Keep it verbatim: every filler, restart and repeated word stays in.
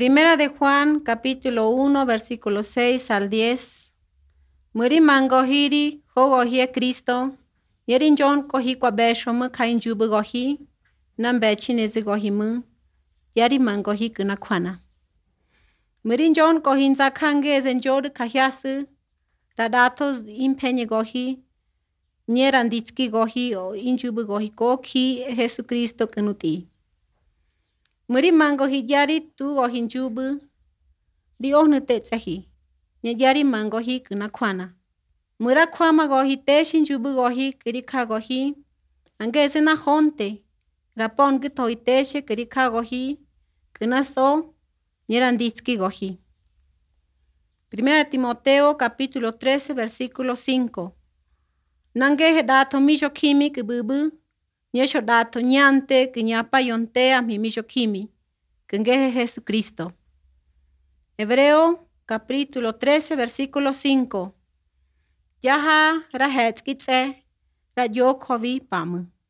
Primera de Juan, capítulo uno, versículos seis al diez. Muri mangohiri, hogohi Cristo, yerin John kohi kwa besho mu kain jubu gohi, nambe chineze gohi mu, yari mangohi kuna kwana. Muri John kohin zakange zenjod kahyasu, radato impenye gohi, nyeranditski gohi o injubu gohi koki Jesu Cristo kenuti. Muri mangohi yari tu gohin jubu, di ohnu tetsahi, nye yari mangohi kuna kwana. Mura kwama gohi teshin jubu gohi kirika gohi, angeze na honte, rapon gitoi teshe kirika gohi, kuna so, nyeranditski gohi. Primera Timoteo capítulo trece versículo cinco. Nange dato misho kimi kibubu, nyesho dato nyante kinyapa yontea mi misho kimi, kengeje Jesucristo. Hebreo capítulo trece versículo cinco. Yaha rahetskitse, rayokovi pamu.